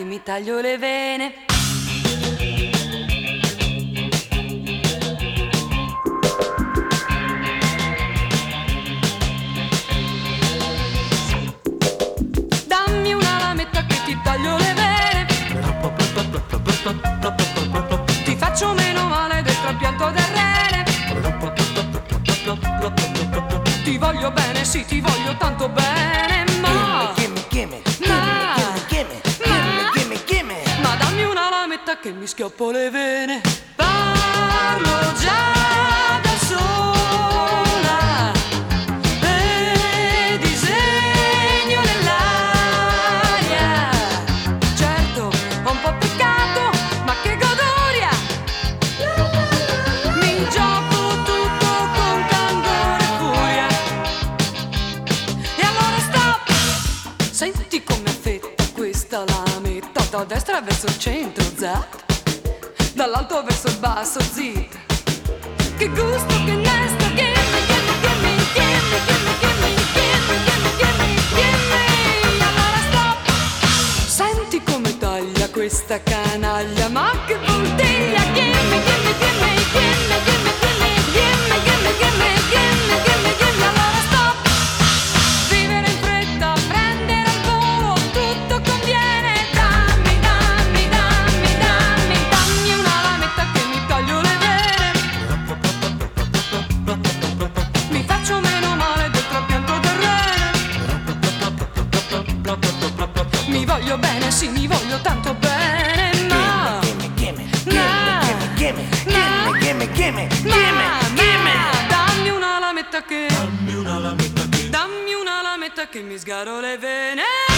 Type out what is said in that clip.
che mi taglio le vene. Dammi una lametta che ti taglio le vene. Ti faccio meno male del trapianto del rene. Ti voglio bene, sì, ti voglio tanto bene, ma ma dammi una lametta che mi schioppo le vene. Parlo già da sola e disegno nell'aria. Certo, ho un po' peccato, ma che godoria! Mi gioco tutto con candore e furia. E allora stop! Senti come affetta questa lametta, da destra verso il centro, zap, dall'alto verso il basso, zip. Che gusto, che nesto, gimme, gimme, gimme, gimme, gimme, gimme, gimme, gimme, gimme, gimme. Allora stop! Senti come taglia questa canaglia, ma che puntiglia! Gimme, gimme, gimme, gimme, gimme, gimme, gimme, gimme, gimme, gimme, gimme, gimme. Allora stop! Vivere in fretta, prendere al volo, tutto conviene. Dammi, dammi, dammi, dammi, dammi una lametta che mi taglio le vene. Mi faccio meno male del trapianto del rene. Mi voglio bene, sì, mi voglio tanto bene, ma dammi una lametta che dammi una lametta che mi sgaro le vene.